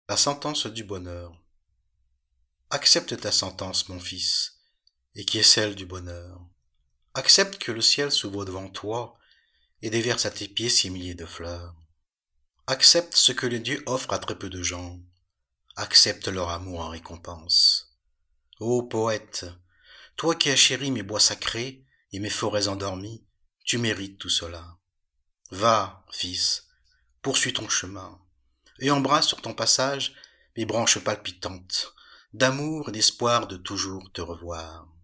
La sentence du bonheur. Accepte ta sentence, mon fils, et qui est celle du bonheur. Accepte que le ciel s'ouvre devant toi et déverse à tes pieds ses milliers de fleurs. Accepte ce que les dieux offrent à très peu de gens. Accepte leur amour en récompense. Ô poète, toi qui as chéri mes bois sacrés et mes forêts endormies, tu mérites tout cela. Va, fils, poursuis ton chemin, et embrasse sur ton passage mes branches palpitantes, d'amour et d'espoir de toujours te revoir.